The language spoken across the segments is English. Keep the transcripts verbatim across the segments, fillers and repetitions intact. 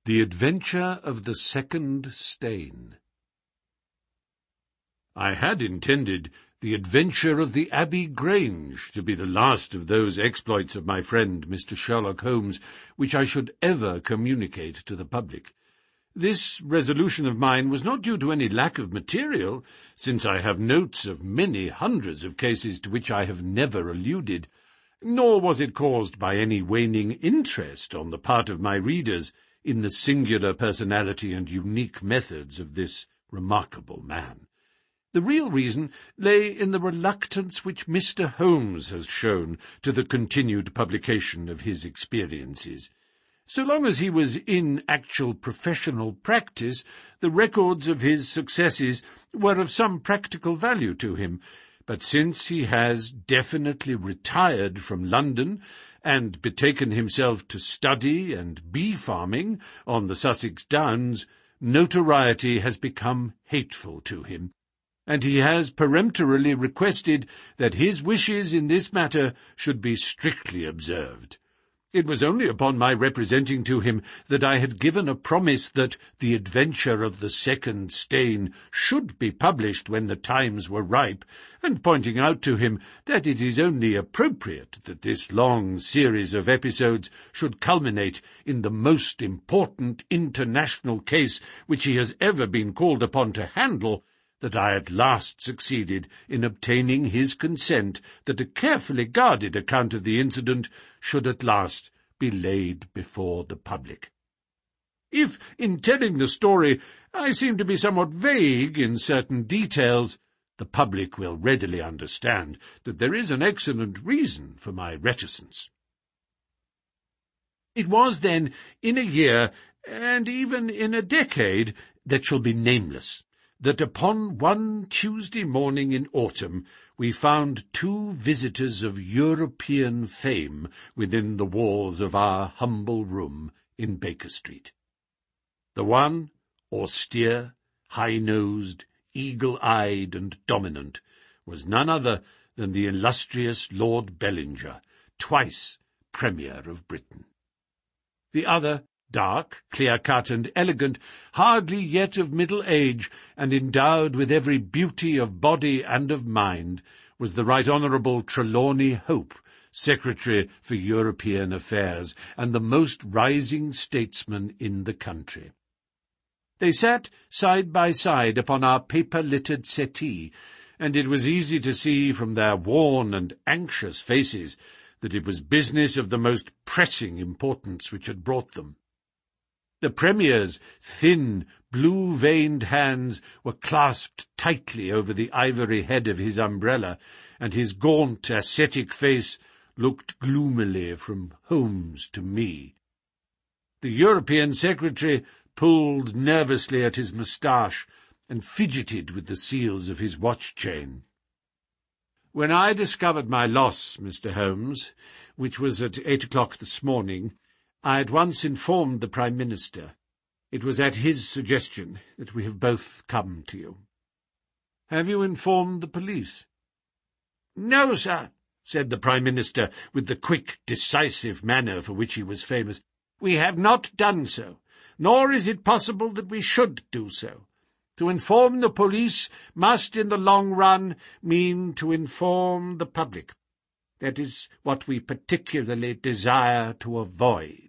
The Adventure of the Second Stain. I had intended The Adventure of the Abbey Grange to be the last of those exploits of my friend Mister Sherlock Holmes which I should ever communicate to the public. This resolution of mine was not due to any lack of material, since I have notes of many hundreds of cases to which I have never alluded, nor was it caused by any waning interest on the part of my readers in the singular personality and unique methods of this remarkable man. The real reason lay in the reluctance which Mister Holmes has shown to the continued publication of his experiences. So long as he was in actual professional practice, the records of his successes were of some practical value to him, but since he has definitely retired from London and betaken himself to study and bee-farming on the Sussex Downs, notoriety has become hateful to him, and he has peremptorily requested that his wishes in this matter should be strictly observed. It was only upon my representing to him that I had given a promise that The Adventure of the Second Stain should be published when the times were ripe, and pointing out to him that it is only appropriate that this long series of episodes should culminate in the most important international case which he has ever been called upon to handle, that I at last succeeded in obtaining his consent that a carefully guarded account of the incident should at last be laid before the public. If, in telling the story, I seem to be somewhat vague in certain details, the public will readily understand that there is an excellent reason for my reticence. It was then in a year, and even in a decade, that shall be nameless, that upon one Tuesday morning in autumn we found two visitors of European fame within the walls of our humble room in Baker Street. The one, austere, high-nosed, eagle-eyed and dominant, was none other than the illustrious Lord Bellinger, twice Premier of Britain. The other, dark, clear-cut, and elegant, hardly yet of middle age, and endowed with every beauty of body and of mind, was the Right Honourable Trelawney Hope, Secretary for European Affairs, and the most rising statesman in the country. They sat side by side upon our paper-littered settee, and it was easy to see from their worn and anxious faces that it was business of the most pressing importance which had brought them. The Premier's thin, blue-veined hands were clasped tightly over the ivory head of his umbrella, and his gaunt, ascetic face looked gloomily from Holmes to me. The European Secretary pulled nervously at his moustache and fidgeted with the seals of his watch-chain. When I discovered my loss, Mister Holmes, which was at eight o'clock this morning, I at once informed the Prime Minister. It was at his suggestion that we have both come to you. Have you informed the police? No, sir, said the Prime Minister, with the quick, decisive manner for which he was famous. We have not done so, nor is it possible that we should do so. To inform the police must, in the long run, mean to inform the public. That is what we particularly desire to avoid.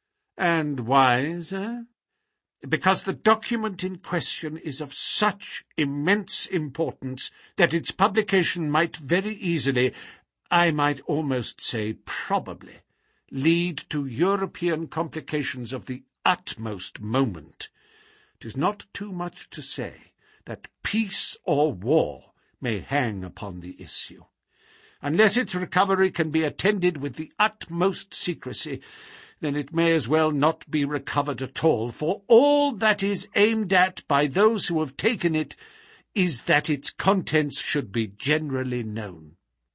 And why, sir? Because the document in question is of such immense importance that its publication might very easily, I might almost say probably, lead to European complications of the utmost moment. It is not too much to say that peace or war may hang upon the issue. Unless its recovery can be attended with the utmost secrecy, then it may as well not be recovered at all, for all that is aimed at by those who have taken it is that its contents should be generally known.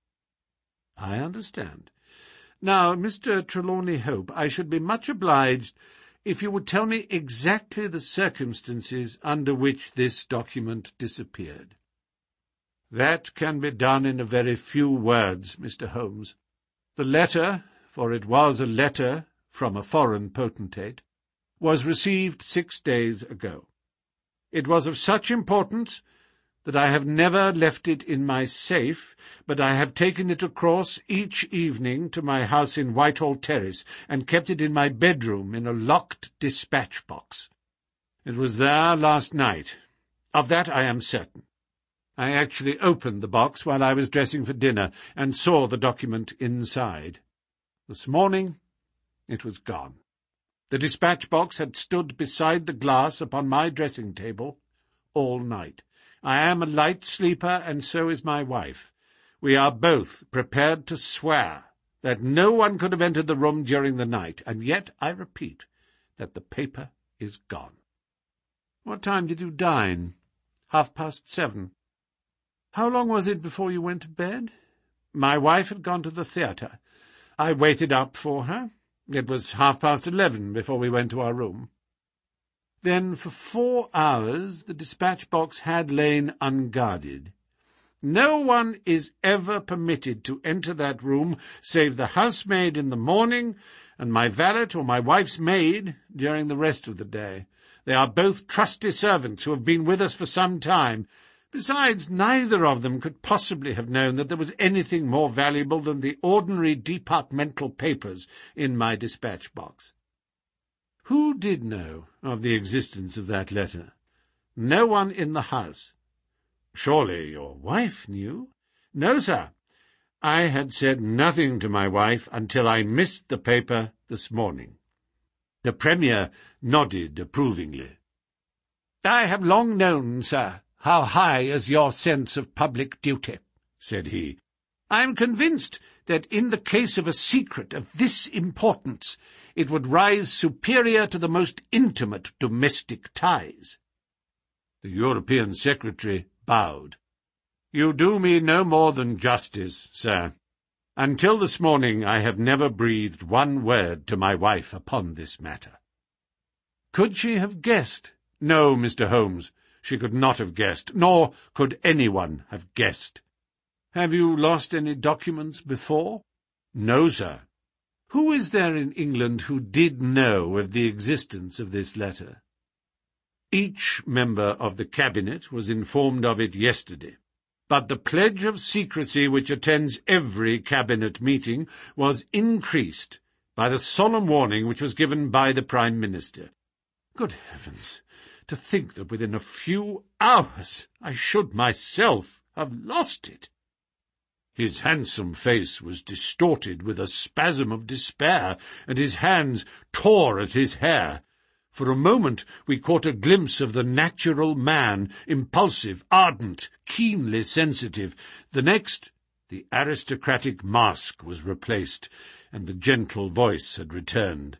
I understand. Now, Mister Trelawney Hope, I should be much obliged if you would tell me exactly the circumstances under which this document disappeared. That can be done in a very few words, Mister Holmes. The letter, for it was a letter from a foreign potentate, was received six days ago. It was of such importance that I have never left it in my safe, but I have taken it across each evening to my house in Whitehall Terrace, and kept it in my bedroom in a locked dispatch box. It was there last night. Of that I am certain. I actually opened the box while I was dressing for dinner, and saw the document inside. This morning it was gone. The dispatch box had stood beside the glass upon my dressing table all night. I am a light sleeper, and so is my wife. We are both prepared to swear that no one could have entered the room during the night, and yet I repeat that the paper is gone. What time did you dine? Half past seven. How long was it before you went to bed? My wife had gone to the theatre. I waited up for her. It was half past eleven before we went to our room. Then for four hours the dispatch box had lain unguarded. No one is ever permitted to enter that room save the housemaid in the morning and my valet or my wife's maid during the rest of the day. They are both trusty servants who have been with us for some time. Besides, neither of them could possibly have known that there was anything more valuable than the ordinary departmental papers in my dispatch box. Who did know of the existence of that letter? No one in the house. Surely your wife knew? No, sir. I had said nothing to my wife until I missed the paper this morning. The Premier nodded approvingly. I have long known, sir, how high is your sense of public duty, said he. I am convinced that in the case of a secret of this importance, it would rise superior to the most intimate domestic ties. The European Secretary bowed. You do me no more than justice, sir. Until this morning I have never breathed one word to my wife upon this matter. Could she have guessed? No, Mister Holmes, she could not have guessed, nor could anyone have guessed. Have you lost any documents before? No, sir. Who is there in England who did know of the existence of this letter? Each member of the Cabinet was informed of it yesterday, but the pledge of secrecy which attends every Cabinet meeting was increased by the solemn warning which was given by the Prime Minister. Good heavens! To think that within a few hours I should myself have lost it! His handsome face was distorted with a spasm of despair, and his hands tore at his hair. For a moment we caught a glimpse of the natural man, impulsive, ardent, keenly sensitive. The next, the aristocratic mask was replaced, and the gentle voice had returned.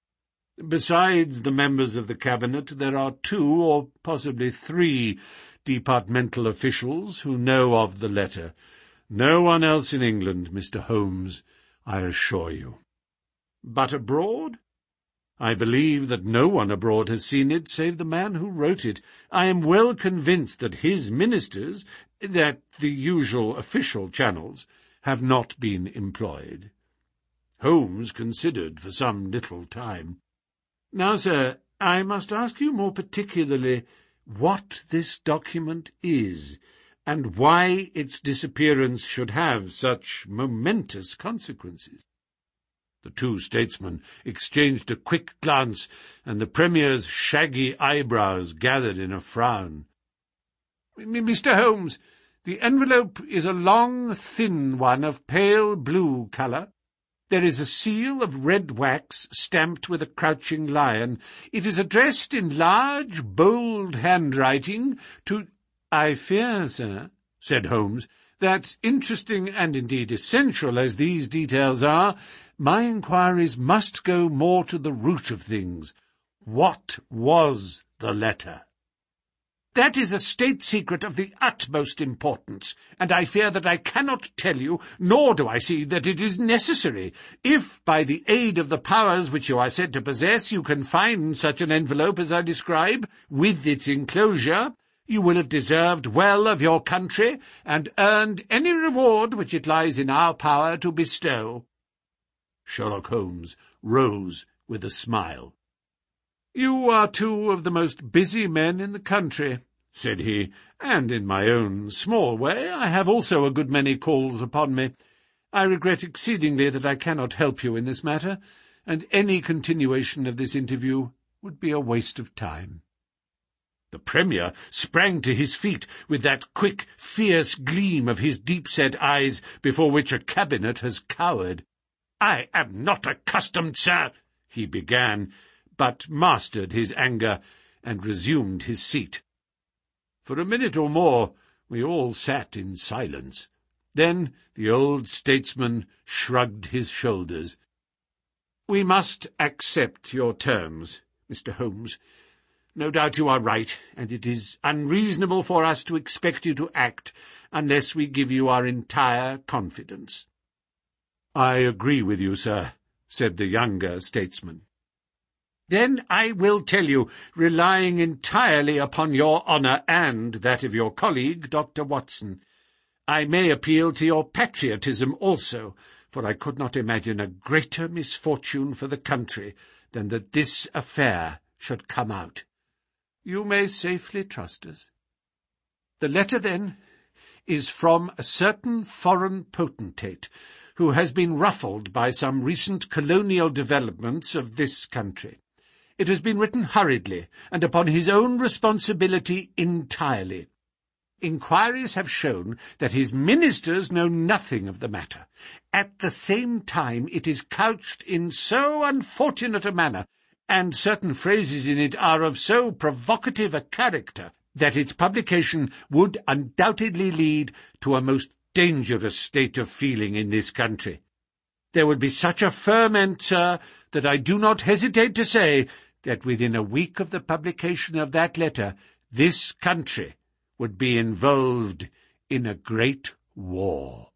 Besides the members of the Cabinet, there are two, or possibly three, departmental officials who know of the letter. No one else in England, Mister Holmes, I assure you. But abroad? I believe that no one abroad has seen it save the man who wrote it. I am well convinced that his ministers, that the usual official channels, have not been employed. Holmes considered for some little time. Now, sir, I must ask you more particularly what this document is, and why its disappearance should have such momentous consequences. The two statesmen exchanged a quick glance, and the Premier's shaggy eyebrows gathered in a frown. Mister Holmes, the envelope is a long, thin one of pale blue colour. There is a seal of red wax stamped with a crouching lion. It is addressed in large, bold handwriting to— I fear, sir, said Holmes, that, interesting and indeed essential as these details are, my inquiries must go more to the root of things. What was the letter? That is a state secret of the utmost importance, and I fear that I cannot tell you, nor do I see that it is necessary. If, by the aid of the powers which you are said to possess, you can find such an envelope as I describe, with its enclosure, you will have deserved well of your country, and earned any reward which it lies in our power to bestow. Sherlock Holmes rose with a smile. "You are two of the most busy men in the country," said he, "and in my own small way I have also a good many calls upon me. I regret exceedingly that I cannot help you in this matter, and any continuation of this interview would be a waste of time." The Premier sprang to his feet with that quick, fierce gleam of his deep-set eyes before which a cabinet has cowered. "I am not accustomed, sir," he began, but mastered his anger and resumed his seat. For a minute or more we all sat in silence. Then the old statesman shrugged his shoulders. "We must accept your terms, Mister Holmes. No doubt you are right, and it is unreasonable for us to expect you to act unless we give you our entire confidence." "I agree with you, sir," said the younger statesman. "Then I will tell you, relying entirely upon your honour and that of your colleague, Doctor Watson. I may appeal to your patriotism also, for I could not imagine a greater misfortune for the country than that this affair should come out. You may safely trust us. The letter, then, is from a certain foreign potentate who has been ruffled by some recent colonial developments of this country. It has been written hurriedly, and upon his own responsibility entirely. Inquiries have shown that his ministers know nothing of the matter. At the same time, it is couched in so unfortunate a manner, and certain phrases in it are of so provocative a character, that its publication would undoubtedly lead to a most dangerous state of feeling in this country. There would be such a ferment, sir, that I do not hesitate to say that within a week of the publication of that letter, this country would be involved in a great war."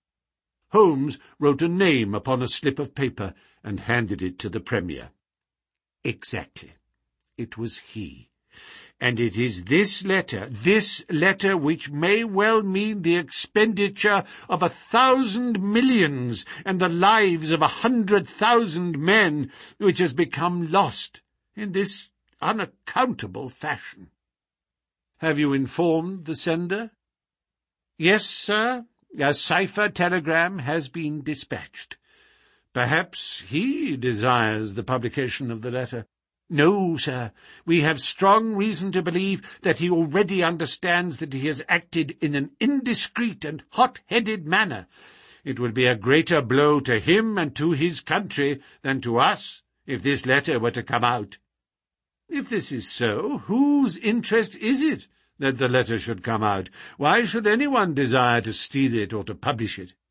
Holmes wrote a name upon a slip of paper and handed it to the Premier. Exactly. It was he. And it is this letter, this letter which may well mean the expenditure of a thousand millions and the lives of a hundred thousand men, which has become lost in this unaccountable fashion. Have you informed the sender? Yes, sir. A cipher telegram has been dispatched. Perhaps he desires the publication of the letter. No, sir. We have strong reason to believe that he already understands that he has acted in an indiscreet and hot-headed manner. It would be a greater blow to him and to his country than to us if this letter were to come out. If this is so, whose interest is it that the letter should come out? Why should anyone desire to steal it or to publish it?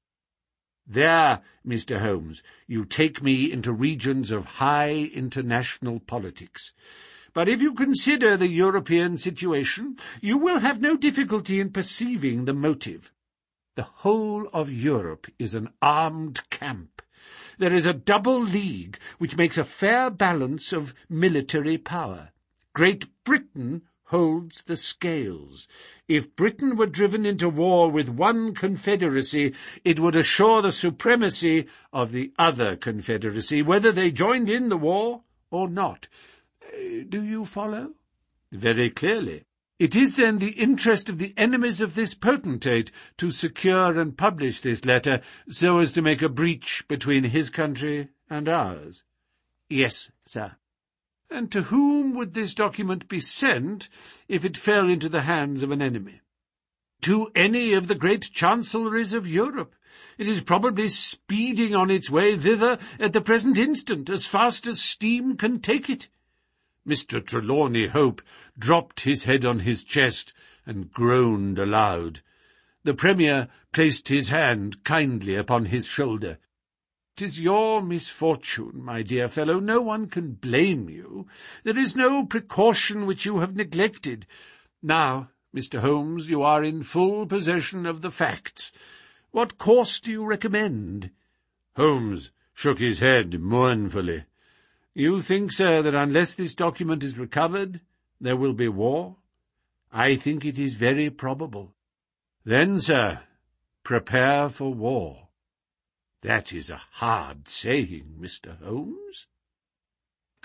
There, Mister Holmes, you take me into regions of high international politics. But if you consider the European situation, you will have no difficulty in perceiving the motive. The whole of Europe is an armed camp. There is a double league which makes a fair balance of military power. Great Britain holds the scales. If Britain were driven into war with one confederacy, it would assure the supremacy of the other confederacy, whether they joined in the war or not. Uh, do you follow? Very clearly. It is then the interest of the enemies of this potentate to secure and publish this letter so as to make a breach between his country and ours. Yes, sir. And to whom would this document be sent if it fell into the hands of an enemy? To any of the great chancelleries of Europe. It is probably speeding on its way thither at the present instant, as fast as steam can take it. Mister Trelawney Hope dropped his head on his chest and groaned aloud. The Premier placed his hand kindly upon his shoulder. "'Tis your misfortune, my dear fellow. No one can blame you. There is no precaution which you have neglected. Now, Mister Holmes, you are in full possession of the facts. What course do you recommend?" Holmes shook his head mournfully. "You think, sir, that unless this document is recovered, there will be war? I think it is very probable. Then, sir, prepare for war." "That is a hard saying, Mister Holmes."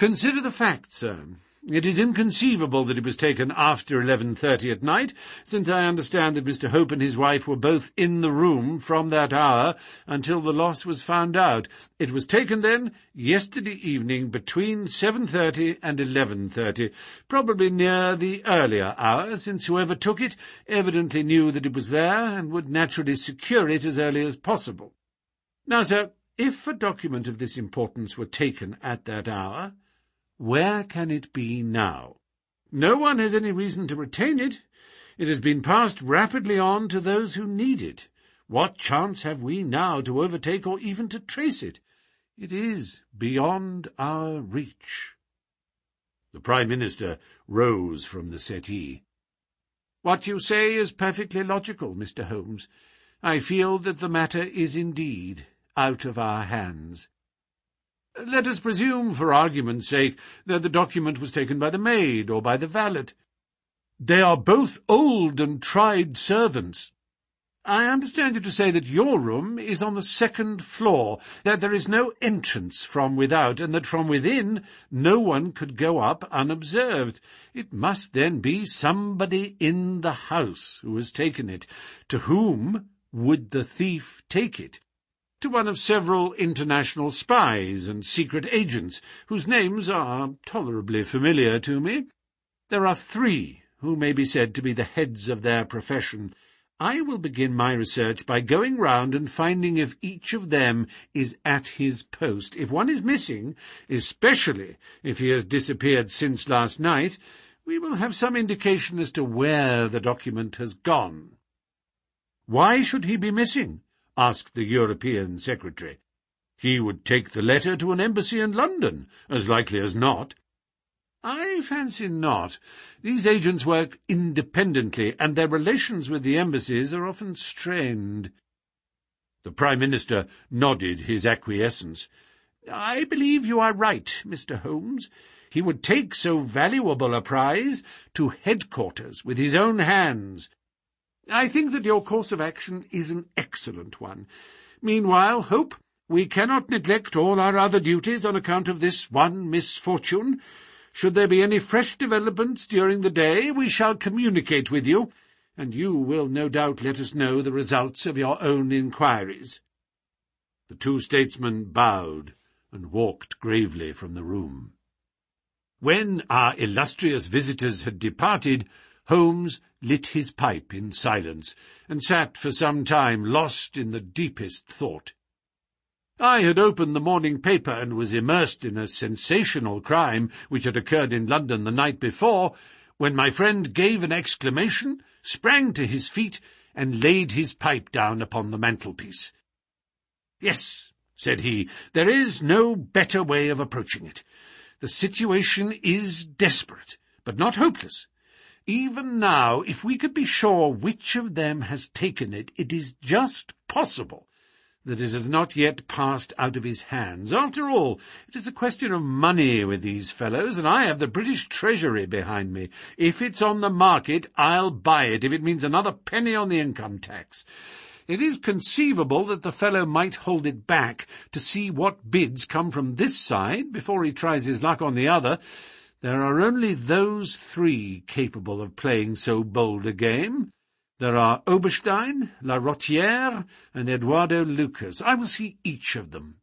Consider the facts, sir. It is inconceivable that it was taken after eleven thirty at night, since I understand that Mister Hope and his wife were both in the room from that hour until the loss was found out. It was taken, then, yesterday evening between seven thirty and eleven thirty, probably near the earlier hour, since whoever took it evidently knew that it was there and would naturally secure it as early as possible. Now, sir, if a document of this importance were taken at that hour, where can it be now? No one has any reason to retain it. It has been passed rapidly on to those who need it. What chance have we now to overtake or even to trace it? It is beyond our reach. The Prime Minister rose from the settee. What you say is perfectly logical, Mister Holmes. I feel that the matter is indeed out of our hands. Let us presume, for argument's sake, that the document was taken by the maid or by the valet. They are both old and tried servants. I understand you to say that your room is on the second floor, that there is no entrance from without, and that from within no one could go up unobserved. It must then be somebody in the house who has taken it. To whom would the thief take it? To one of several international spies and secret agents, whose names are tolerably familiar to me. There are three who may be said to be the heads of their profession. I will begin my research by going round and finding if each of them is at his post. If one is missing, especially if he has disappeared since last night, we will have some indication as to where the document has gone. Why should he be missing? Asked the European Secretary. He would take the letter to an embassy in London, as likely as not. I fancy not. These agents work independently, and their relations with the embassies are often strained. The Prime Minister nodded his acquiescence. I believe you are right, Mister Holmes. He would take so valuable a prize to headquarters with his own hands. I think that your course of action is an excellent one. Meanwhile, Hope, we cannot neglect all our other duties on account of this one misfortune. Should there be any fresh developments during the day, we shall communicate with you, and you will no doubt let us know the results of your own inquiries. The two statesmen bowed and walked gravely from the room. When our illustrious visitors had departed, Holmes lit his pipe in silence, and sat for some time lost in the deepest thought. I had opened the morning paper and was immersed in a sensational crime which had occurred in London the night before, when my friend gave an exclamation, sprang to his feet, and laid his pipe down upon the mantelpiece. "Yes," said he, "there is no better way of approaching it. The situation is desperate, but not hopeless. Even now, if we could be sure which of them has taken it, it is just possible that it has not yet passed out of his hands. After all, it is a question of money with these fellows, and I have the British Treasury behind me. If it's on the market, I'll buy it, if it means another penny on the income tax. It is conceivable that the fellow might hold it back to see what bids come from this side before he tries his luck on the other. There are only those three capable of playing so bold a game. There are Oberstein, La Rotière, and Eduardo Lucas. I will see each of them."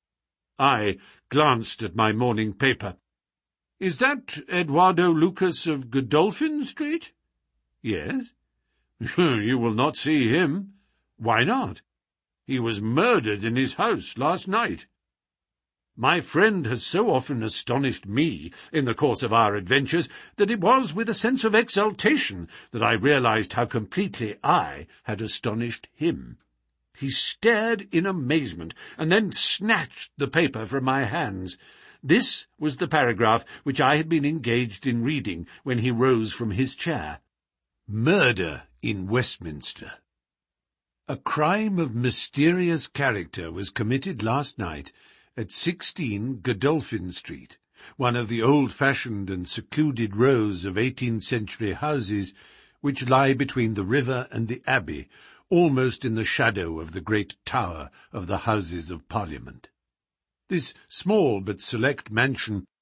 I glanced at my morning paper. "Is that Eduardo Lucas of Godolphin Street?" "Yes." "You will not see him." "Why not?" "He was murdered in his house last night." My friend has so often astonished me in the course of our adventures that it was with a sense of exultation that I realized how completely I had astonished him. He stared in amazement, and then snatched the paper from my hands. This was the paragraph which I had been engaged in reading when he rose from his chair. "Murder in Westminster. A crime of mysterious character was committed last night at sixteen Godolphin Street, one of the old-fashioned and secluded rows of eighteenth-century houses which lie between the river and the Abbey, almost in the shadow of the great tower of the Houses of Parliament. This small but select mansion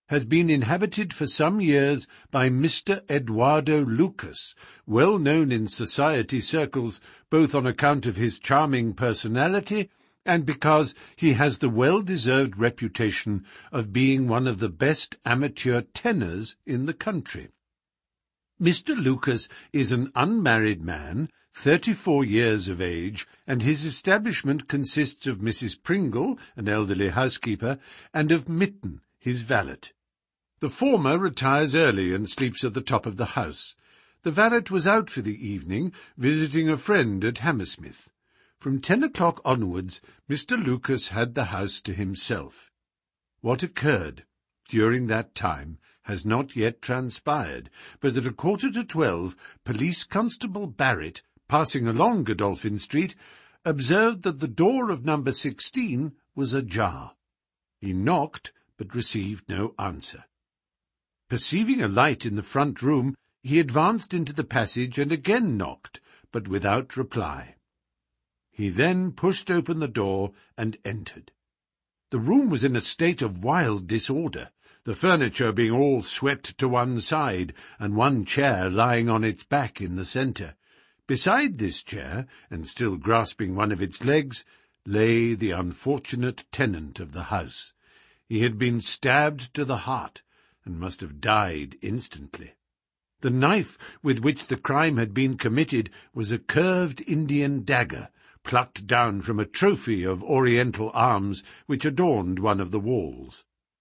has been inhabited for some years by Mister Eduardo Lucas, well known in society circles both on account of his charming personality and because he has the well-deserved reputation of being one of the best amateur tenors in the country. Mister Lucas is an unmarried man, thirty-four years of age, and his establishment consists of Missus Pringle, an elderly housekeeper, and of Mitten, his valet. The former retires early and sleeps at the top of the house. The valet was out for the evening, visiting a friend at Hammersmith. From ten o'clock onwards, Mister Lucas had the house to himself. What occurred during that time has not yet transpired, but at a quarter to twelve, Police Constable Barrett, passing along Godolphin Street, observed that the door of number sixteen was ajar. He knocked, but received no answer. Perceiving a light in the front room, he advanced into the passage and again knocked, but without reply. He then pushed open the door and entered. The room was in a state of wild disorder, the furniture being all swept to one side, and one chair lying on its back in the centre. Beside this chair, and still grasping one of its legs, lay the unfortunate tenant of the house. He had been stabbed to the heart, and must have died instantly. The knife with which the crime had been committed was a curved Indian dagger, plucked down from a trophy of Oriental arms which adorned one of the walls.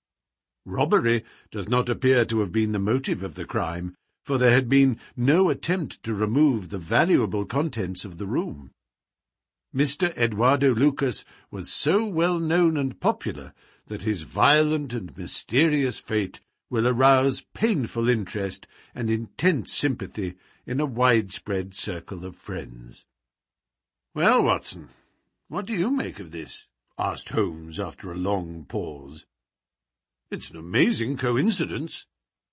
Robbery does not appear to have been the motive of the crime, for there had been no attempt to remove the valuable contents of the room. Mister Eduardo Lucas was so well known and popular that his violent and mysterious fate will arouse painful interest and intense sympathy in a widespread circle of friends. "Well, Watson, what do you make of this?" asked Holmes after a long pause. "It's an amazing coincidence."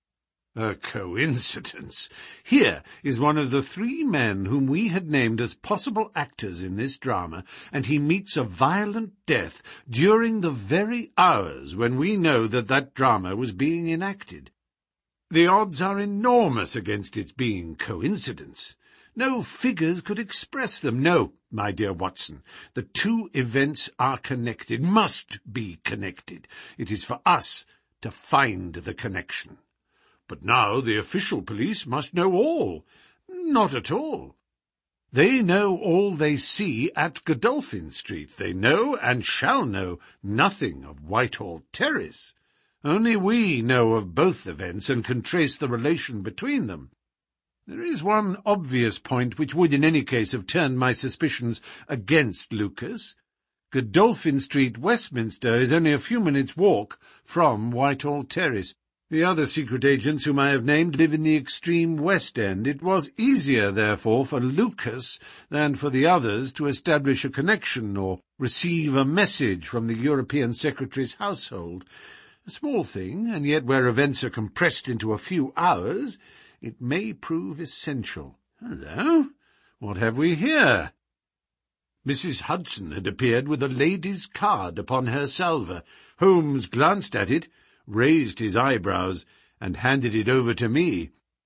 "A coincidence! Here is one of the three men whom we had named as possible actors in this drama, and he meets a violent death during the very hours when we know that that drama was being enacted. The odds are enormous against its being coincidence. No figures could express them. No, my dear Watson, the two events are connected, must be connected. It is for us to find the connection. But now the official police must know all. Not at all. They know all they see at Godolphin Street. They know, and shall know, nothing of Whitehall Terrace. Only we know of both events and can trace the relation between them. There is one obvious point which would in any case have turned my suspicions against Lucas. Godolphin Street, Westminster, is only a few minutes' walk from Whitehall Terrace. The other secret agents whom I have named live in the extreme West End. It was easier, therefore, for Lucas than for the others to establish a connection or receive a message from the European Secretary's household. A small thing, and yet where events are compressed into a few hours, it may prove essential. Hello, what have we here? Missus Hudson had appeared with a lady's card upon her salver. Holmes glanced at it, raised his eyebrows, and handed it over to me.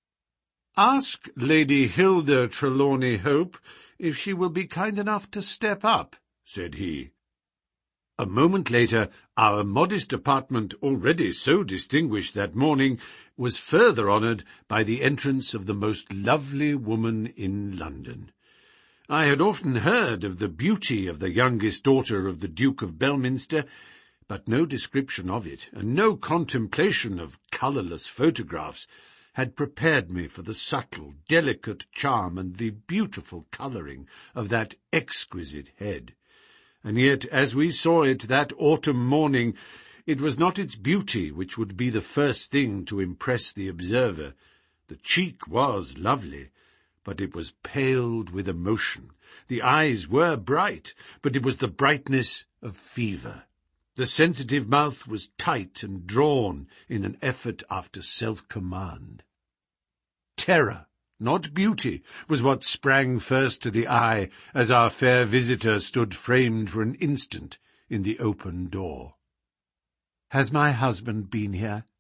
"Ask Lady Hilda Trelawney Hope if she will be kind enough to step up," said he. A moment later, our modest apartment, already so distinguished that morning, was further honoured by the entrance of the most lovely woman in London. I had often heard of the beauty of the youngest daughter of the Duke of Belminster, but no description of it, and no contemplation of colourless photographs, had prepared me for the subtle, delicate charm and the beautiful colouring of that exquisite head. And yet, as we saw it that autumn morning, it was not its beauty which would be the first thing to impress the observer. The cheek was lovely, but it was paled with emotion. The eyes were bright, but it was the brightness of fever. The sensitive mouth was tight and drawn in an effort after self-command. Terror, not beauty, was what sprang first to the eye as our fair visitor stood framed for an instant in the open door. "Has my husband been here?"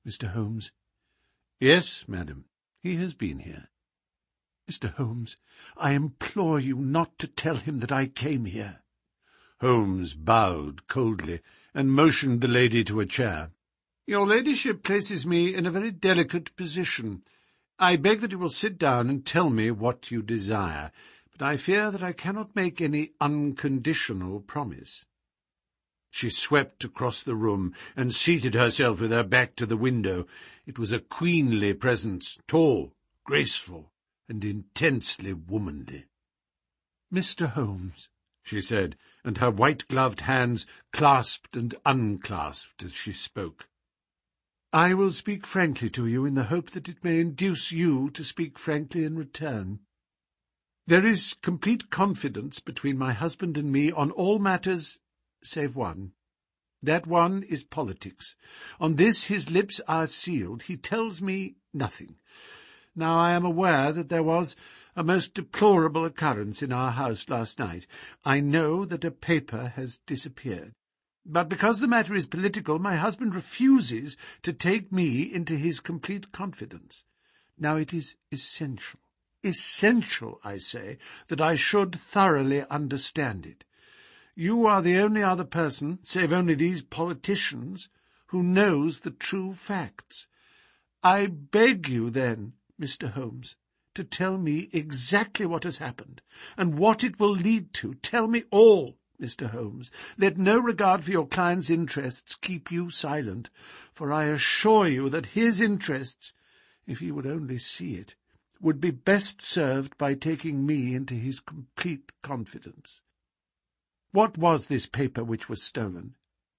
Mister Holmes. Yes, madam, he has been here. Mister Holmes, I implore you not to tell him that I came here. Holmes bowed coldly, and motioned the lady to a chair. Your ladyship places me in a very delicate position. I beg that you will sit down and tell me what you desire, but I fear that I cannot make any unconditional promise. She swept across the room and seated herself with her back to the window. It was a queenly presence, tall, graceful, and intensely womanly. Mister Holmes, she said, and her white-gloved hands clasped and unclasped as she spoke. I will speak frankly to you in the hope that it may induce you to speak frankly in return. There is complete confidence between my husband and me on all matters save one. That one is politics. On this his lips are sealed. He tells me nothing. Now I am aware that there was a most deplorable occurrence in our house last night. I know that a paper has disappeared. But because the matter is political, my husband refuses to take me into his complete confidence. Now it is essential, essential, I say, that I should thoroughly understand it. You are the only other person, save only these politicians, who knows the true facts. I beg you, then, Mister Holmes, to tell me exactly what has happened, and what it will lead to. Tell me all, Mister Holmes. Let no regard for your client's interests keep you silent, for I assure you that his interests, if he would only see it, would be best served by taking me into his complete confidence. What was this paper which was stolen?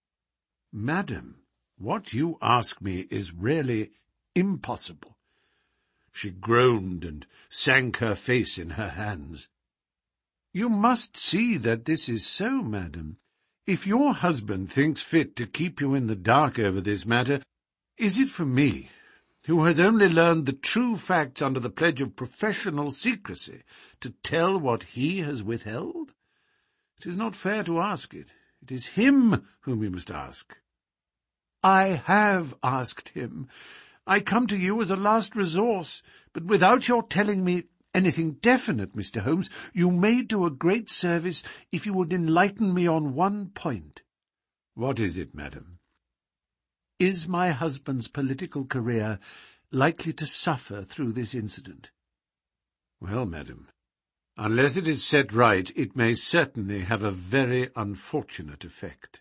Madam, what you ask me is really impossible. She groaned and sank her face in her hands. You must see that this is so, madam. If your husband thinks fit to keep you in the dark over this matter, is it for me, who has only learned the true facts under the pledge of professional secrecy, to tell what he has withheld? It is not fair to ask it. It is him whom you must ask. I have asked him. I come to you as a last resource, but without your telling me anything definite, Mister Holmes, you may do a great service if you would enlighten me on one point. What is it, madam? Is my husband's political career likely to suffer through this incident? Well, madam, unless it is set right, it may certainly have a very unfortunate effect.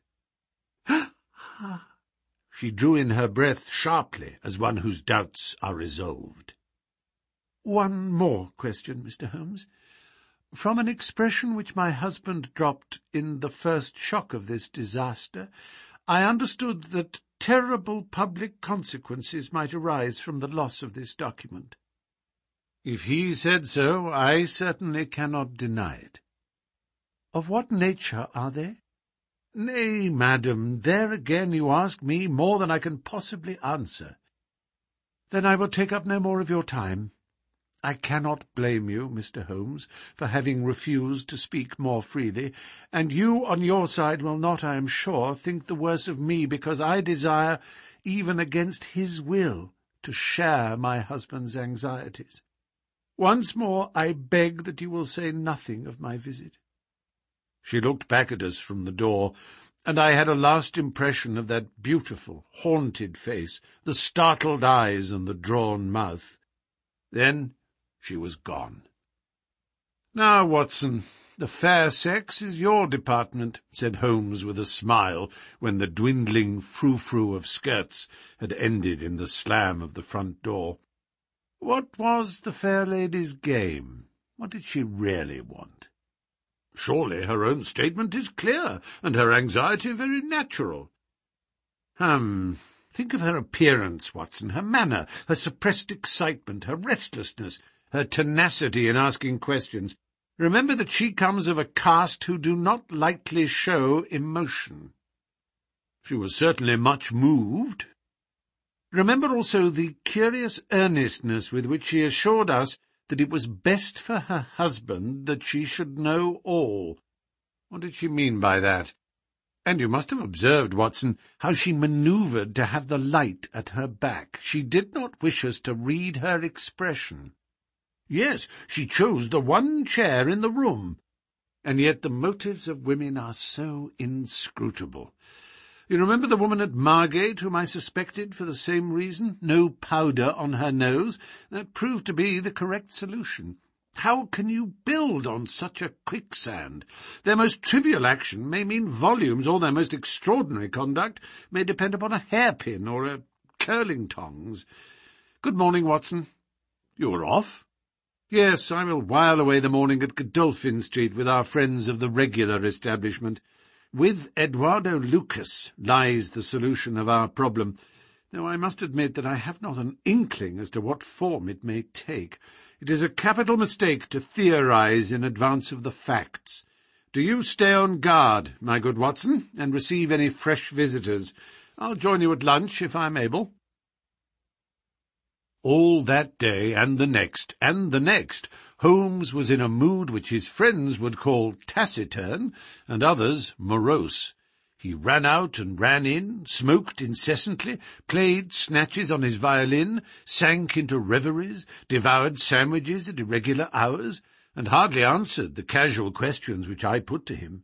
She drew in her breath sharply, as one whose doubts are resolved. One more question, Mister Holmes. From an expression which my husband dropped in the first shock of this disaster, I understood that terrible public consequences might arise from the loss of this document. If he said so, I certainly cannot deny it. Of what nature are they? Nay, madam, there again you ask me more than I can possibly answer. Then I will take up no more of your time. I cannot blame you, Mister Holmes, for having refused to speak more freely, and you on your side will not, I am sure, think the worse of me because I desire, even against his will, to share my husband's anxieties. Once more I beg that you will say nothing of my visit. She looked back at us from the door, and I had a last impression of that beautiful, haunted face, the startled eyes and the drawn mouth. Then she was gone. "Now, Watson, the fair sex is your department," said Holmes with a smile, when the dwindling frou-frou of skirts had ended in the slam of the front door. "What was the fair lady's game? What did she really want? Surely her own statement is clear, and her anxiety very natural. Hum, think of her appearance, Watson, her manner, her suppressed excitement, her restlessness, her tenacity in asking questions. Remember that she comes of a caste who do not lightly show emotion. She was certainly much moved. Remember also the curious earnestness with which she assured us that it was best for her husband that she should know all. What did she mean by that? And you must have observed, Watson, how she manoeuvred to have the light at her back. She did not wish us to read her expression. Yes, she chose the one chair in the room. And yet the motives of women are so inscrutable. You remember the woman at Margate whom I suspected for the same reason? No powder on her nose. That proved to be the correct solution. How can you build on such a quicksand? Their most trivial action may mean volumes, or their most extraordinary conduct may depend upon a hairpin or a curling tongs. Good morning, Watson. You are off? Yes, I will while away the morning at Godolphin Street with our friends of the regular establishment. With Eduardo Lucas lies the solution of our problem, though I must admit that I have not an inkling as to what form it may take. It is a capital mistake to theorize in advance of the facts. Do you stay on guard, my good Watson, and receive any fresh visitors. I'll join you at lunch, if I'm able. All that day, and the next, and the next, Holmes was in a mood which his friends would call taciturn, and others morose. He ran out and ran in, smoked incessantly, played snatches on his violin, sank into reveries, devoured sandwiches at irregular hours, and hardly answered the casual questions which I put to him.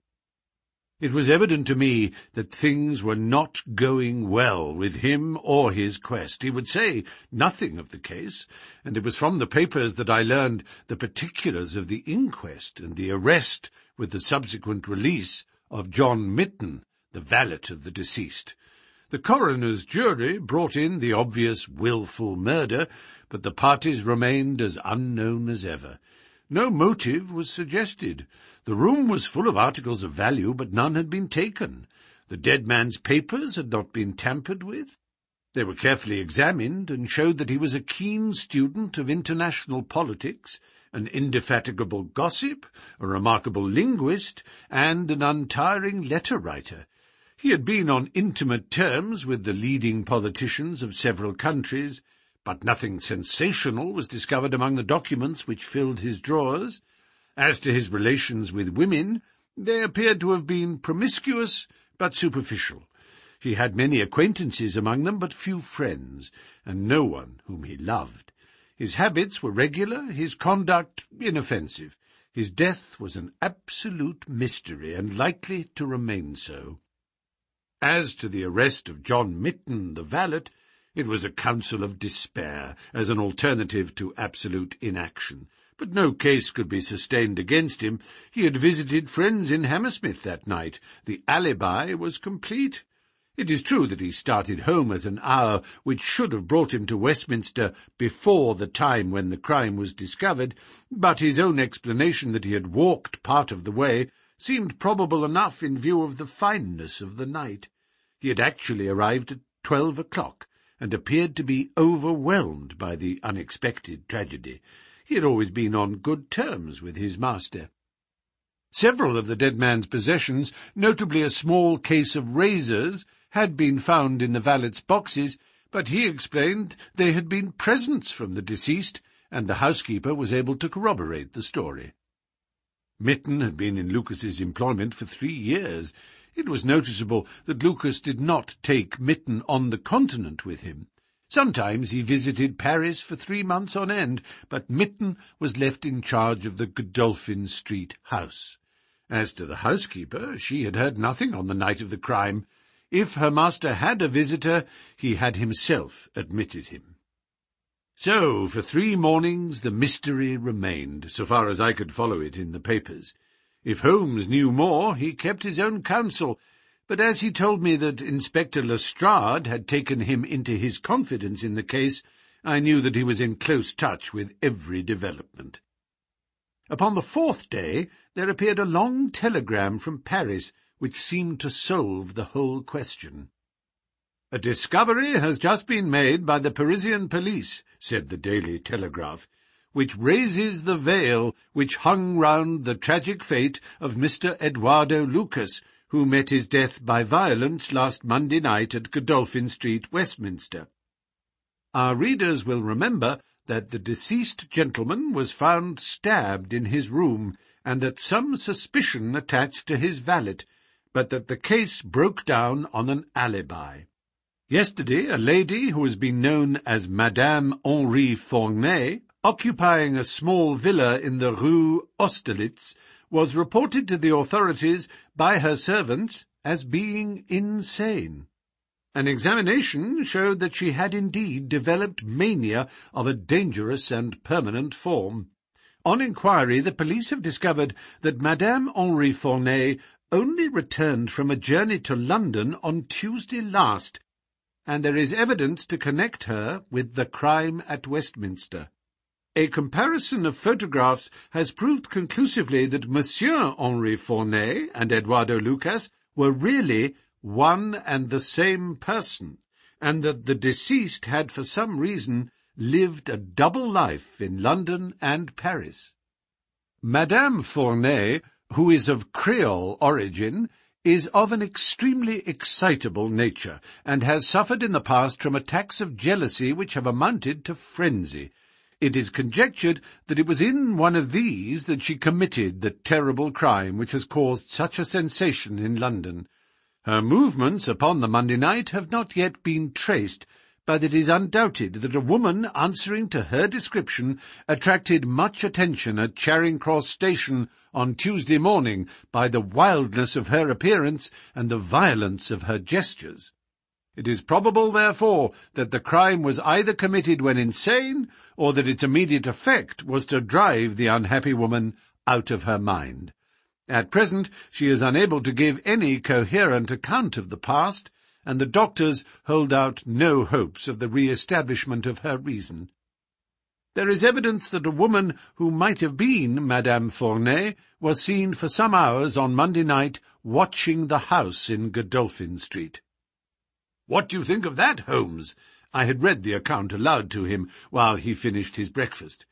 It was evident to me that things were not going well with him or his quest. He would say nothing of the case, and it was from the papers that I learned the particulars of the inquest and the arrest with the subsequent release of John Mitten, the valet of the deceased. The coroner's jury brought in the obvious wilful murder, but the parties remained as unknown as ever. No motive was suggested. The room was full of articles of value, but none had been taken. The dead man's papers had not been tampered with. They were carefully examined and showed that he was a keen student of international politics, an indefatigable gossip, a remarkable linguist, and an untiring letter-writer. He had been on intimate terms with the leading politicians of several countries, but nothing sensational was discovered among the documents which filled his drawers. As to his relations with women, they appeared to have been promiscuous but superficial. He had many acquaintances among them, but few friends, and no one whom he loved. His habits were regular, his conduct inoffensive. His death was an absolute mystery, and likely to remain so. As to the arrest of John Mitten, the valet, it was a counsel of despair, as an alternative to absolute inaction. But no case could be sustained against him. He had visited friends in Hammersmith that night. The alibi was complete. It is true that he started home at an hour which should have brought him to Westminster before the time when the crime was discovered, but his own explanation that he had walked part of the way seemed probable enough in view of the fineness of the night. He had actually arrived at twelve o'clock, and appeared to be overwhelmed by the unexpected tragedy. He had always been on good terms with his master. Several of the dead man's possessions, notably a small case of razors, had been found in the valet's boxes, but he explained they had been presents from the deceased, and the housekeeper was able to corroborate the story. Mitten had been in Lucas's employment for three years. It was noticeable that Lucas did not take Mitten on the continent with him. Sometimes he visited Paris for three months on end, but Mitten was left in charge of the Godolphin Street house. As to the housekeeper, she had heard nothing on the night of the crime. If her master had a visitor, he had himself admitted him. So, for three mornings the mystery remained, so far as I could follow it in the papers. If Holmes knew more, he kept his own counsel, but as he told me that Inspector Lestrade had taken him into his confidence in the case, I knew that he was in close touch with every development. Upon the fourth day there appeared a long telegram from Paris, which seemed to solve the whole question. "A discovery has just been made by the Parisian police," said the Daily Telegraph, "which raises the veil which hung round the tragic fate of Mister Eduardo Lucas, who met his death by violence last Monday night at Godolphin Street, Westminster. Our readers will remember that the deceased gentleman was found stabbed in his room, and that some suspicion attached to his valet, but that the case broke down on an alibi. Yesterday, a lady who has been known as Madame Henri Fournay, occupying a small villa in the Rue Austerlitz, was reported to the authorities by her servants as being insane. An examination showed that she had indeed developed mania of a dangerous and permanent form. On inquiry, the police have discovered that Madame Henri Fournay only returned from a journey to London on Tuesday last, and there is evidence to connect her with the crime at Westminster. A comparison of photographs has proved conclusively that Monsieur Henri Fournay and Eduardo Lucas were really one and the same person, and that the deceased had for some reason lived a double life in London and Paris. Madame Fournay, who is of Creole origin, is of an extremely excitable nature, and has suffered in the past from attacks of jealousy which have amounted to frenzy. It is conjectured that it was in one of these that she committed the terrible crime which has caused such a sensation in London. Her movements upon the Monday night have not yet been traced, but it is undoubted that a woman answering to her description attracted much attention at Charing Cross Station on Tuesday morning by the wildness of her appearance and the violence of her gestures. It is probable, therefore, that the crime was either committed when insane, or that its immediate effect was to drive the unhappy woman out of her mind. At present she is unable to give any coherent account of the past, and the doctors hold out no hopes of the re-establishment of her reason. There is evidence that a woman who might have been Madame Fournay was seen for some hours on Monday night watching the house in Godolphin Street. "What do you think of that, Holmes?" I had read the account aloud to him while he finished his breakfast.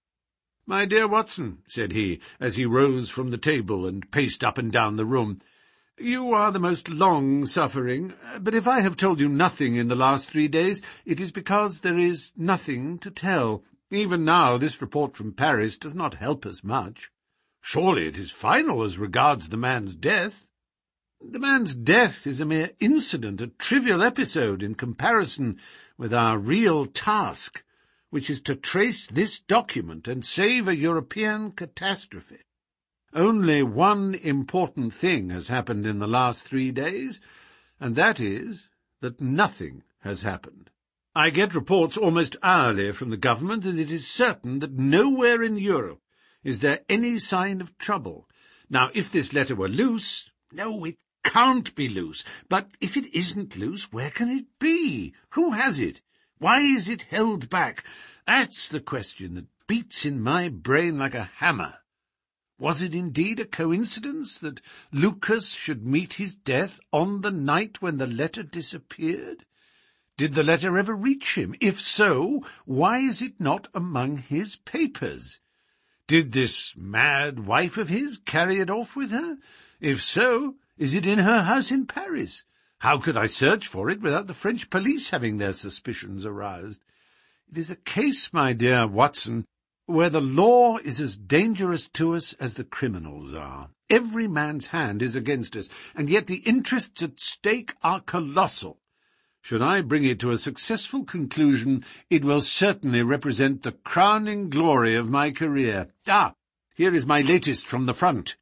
"My dear Watson," said he, as he rose from the table and paced up and down the room, "you are the most long-suffering, but if I have told you nothing in the last three days, it is because there is nothing to tell. Even now this report from Paris does not help us much. Surely it is final as regards the man's death. The man's death is a mere incident, a trivial episode in comparison with our real task, which is to trace this document and save a European catastrophe. Only one important thing has happened in the last three days, and that is that nothing has happened. I get reports almost hourly from the government, and it is certain that nowhere in Europe is there any sign of trouble. Now, if this letter were loose— no, it can't be loose. But if it isn't loose, where can it be? Who has it? Why is it held back? That's the question that beats in my brain like a hammer. Was it indeed a coincidence that Lucas should meet his death on the night when the letter disappeared? Did the letter ever reach him? If so, why is it not among his papers? Did this mad wife of his carry it off with her? If so, is it in her house in Paris? How could I search for it without the French police having their suspicions aroused? It is a case, my dear Watson, where the law is as dangerous to us as the criminals are. Every man's hand is against us, and yet the interests at stake are colossal. Should I bring it to a successful conclusion, it will certainly represent the crowning glory of my career. Ah, here is my latest from the front."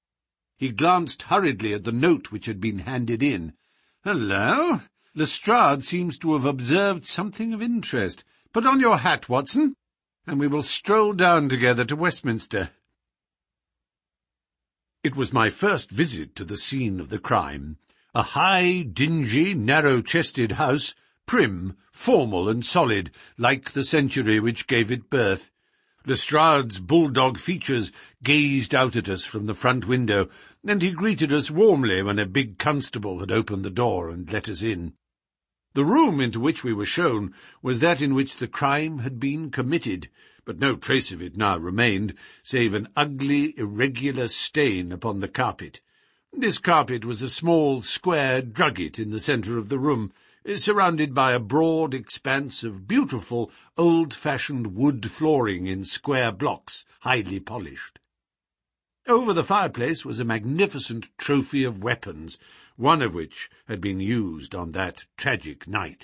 He glanced hurriedly at the note which had been handed in. "Hullo! Lestrade seems to have observed something of interest. Put on your hat, Watson, and we will stroll down together to Westminster." It was my first visit to the scene of the crime. A high, dingy, narrow-chested house, prim, formal and solid, like the century which gave it birth. Lestrade's bulldog features gazed out at us from the front window, and he greeted us warmly when a big constable had opened the door and let us in. The room into which we were shown was that in which the crime had been committed, but no trace of it now remained, save an ugly, irregular stain upon the carpet. This carpet was a small, square drugget in the centre of the room, surrounded by a broad expanse of beautiful, old-fashioned wood flooring in square blocks, highly polished. Over the fireplace was a magnificent trophy of weapons, one of which had been used on that tragic night.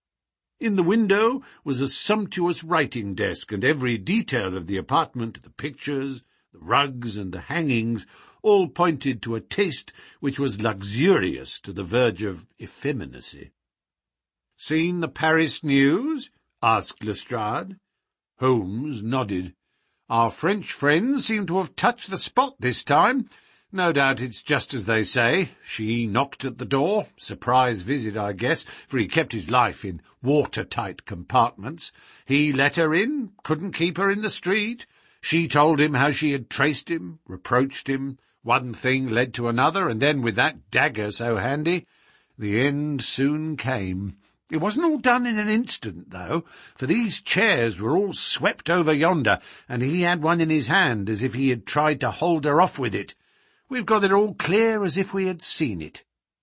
In the window was a sumptuous writing desk, and every detail of the apartment, the pictures, the rugs, and the hangings, all pointed to a taste which was luxurious to the verge of effeminacy. "Seen the Paris news?" asked Lestrade. Holmes nodded. "Our French friends seem to have touched the spot this time. No doubt it's just as they say. She knocked at the door. Surprise visit, I guess, for he kept his life in watertight compartments. He let her in, couldn't keep her in the street. She told him how she had traced him, reproached him. One thing led to another, and then with that dagger so handy, the end soon came. It wasn't all done in an instant, though, for these chairs were all swept over yonder, and he had one in his hand as if he had tried to hold her off with it. We've got it all clear as if we had seen it."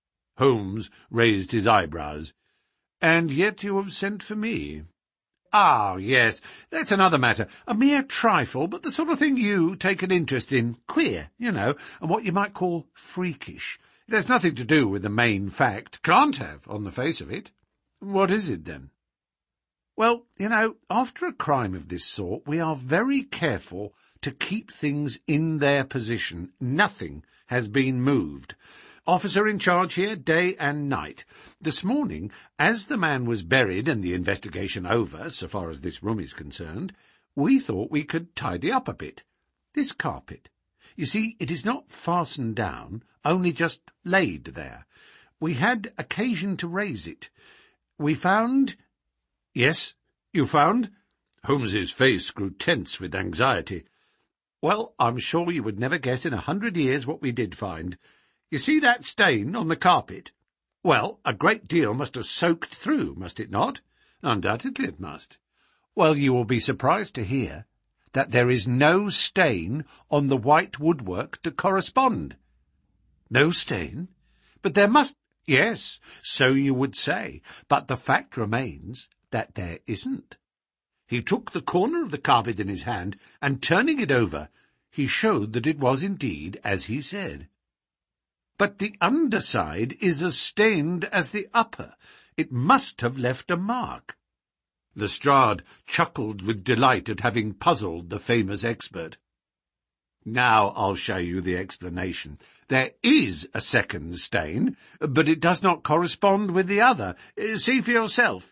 Holmes raised his eyebrows. "And yet you have sent for me." "Ah, yes, that's another matter. A mere trifle, but the sort of thing you take an interest in. Queer, you know, and what you might call freakish. It has nothing to do with the main fact. Can't have, on the face of it." "What is it, then?" "Well, you know, after a crime of this sort, we are very careful to keep things in their position. Nothing has been moved. Officer in charge here, day and night. This morning, as the man was buried and the investigation over, so far as this room is concerned, we thought we could tidy up a bit. This carpet, you see, it is not fastened down, only just laid there. We had occasion to raise it. We found—" "Yes, you found?" Holmes's face grew tense with anxiety. "Well, I'm sure you would never guess in a hundred years what we did find. You see that stain on the carpet? Well, a great deal must have soaked through, must it not?" "Undoubtedly it must." "Well, you will be surprised to hear that there is no stain on the white woodwork to correspond." "No stain? But there must—" "Yes, so you would say, but the fact remains that there isn't." He took the corner of the carpet in his hand, and turning it over, he showed that it was indeed as he said. "But the underside is as stained as the upper. It must have left a mark." Lestrade chuckled with delight at having puzzled the famous expert. "Now I'll show you the explanation. There is a second stain, but it does not correspond with the other. See for yourself."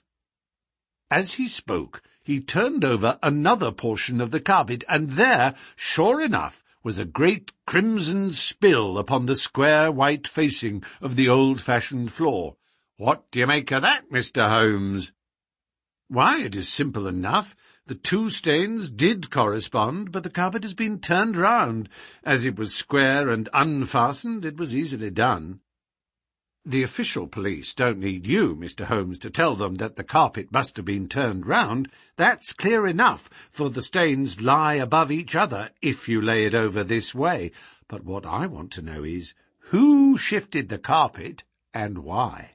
As he spoke, he turned over another portion of the carpet, and there, sure enough, was a great crimson spill upon the square white facing of the old-fashioned floor. "What do you make of that, Mister Holmes?" "Why, it is simple enough. The two stains did correspond, but the carpet has been turned round. As it was square and unfastened, it was easily done." "The official police don't need you, Mister Holmes, to tell them that the carpet must have been turned round. That's clear enough, for the stains lie above each other, if you lay it over this way. But what I want to know is, who shifted the carpet, and why?"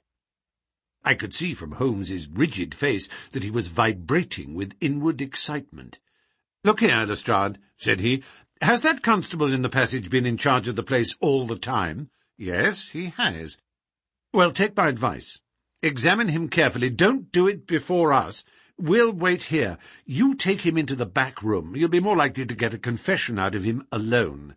I could see from Holmes's rigid face that he was vibrating with inward excitement. "Look here, Lestrade," said he, "has that constable in the passage been in charge of the place all the time?" "Yes, he has." "Well, take my advice. Examine him carefully. Don't do it before us. We'll wait here. You take him into the back room. You'll be more likely to get a confession out of him alone.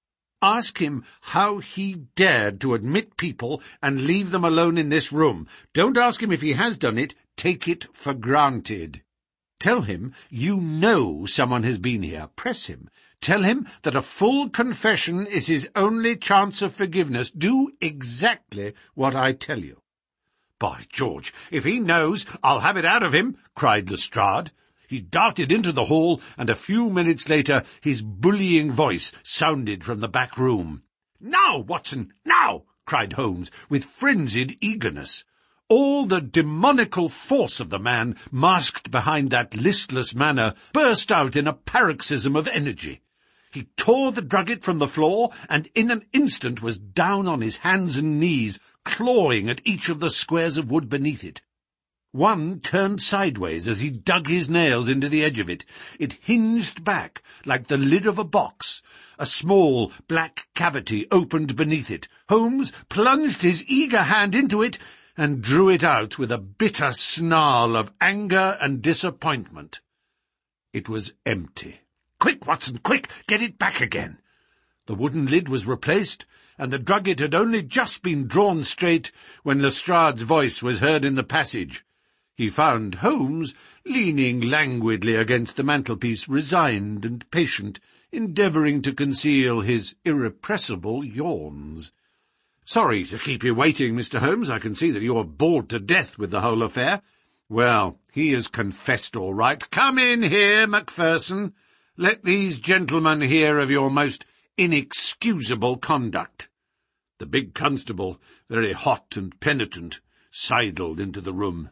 Ask him how he dared to admit people and leave them alone in this room. Don't ask him if he has done it. Take it for granted. Tell him you know someone has been here. Press him. Tell him that a full confession is his only chance of forgiveness. Do exactly what I tell you." "By George, if he knows, I'll have it out of him," cried Lestrade. He darted into the hall, and a few minutes later his bullying voice sounded from the back room. "Now, Watson, now!" cried Holmes, with frenzied eagerness. All the demoniacal force of the man, masked behind that listless manner, burst out in a paroxysm of energy. He tore the drugget from the floor, and in an instant was down on his hands and knees, clawing at each of the squares of wood beneath it. One turned sideways as he dug his nails into the edge of it. It hinged back like the lid of a box. A small black cavity opened beneath it. Holmes plunged his eager hand into it and drew it out with a bitter snarl of anger and disappointment. It was empty. "Quick, Watson, quick! Get it back again!" The wooden lid was replaced, and the drugget had only just been drawn straight when Lestrade's voice was heard in the passage. He found Holmes leaning languidly against the mantelpiece, resigned and patient, endeavouring to conceal his irrepressible yawns. "Sorry to keep you waiting, Mister Holmes. I can see that you are bored to death with the whole affair. Well, he has confessed all right. Come in here, Macpherson. Let these gentlemen hear of your most inexcusable conduct." The big constable, very hot and penitent, sidled into the room.